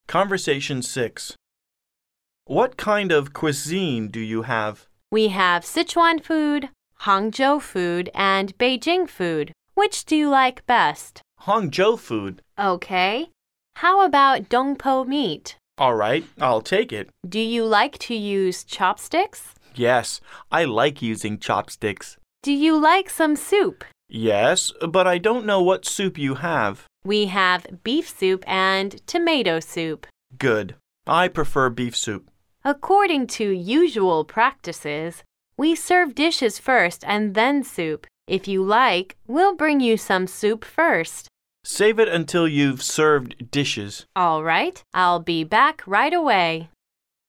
Conversation 6. What kind of cuisine do you have? We have Sichuan food, Hangzhou food, and Beijing food. Which do you like best? Hangzhou food. Okay. How about dongpo meat? All right, I'll take it. Do you like to use chopsticks? Yes, I like using chopsticks. Do you like some soup? Yes, but I don't know what soup you have. We have beef soup and tomato soup. Good. I prefer beef soup. According to usual practices, we serve dishes first and then soup. If you like, we'll bring you some soup first. Save it until you've served dishes. All right, I'll be back right away.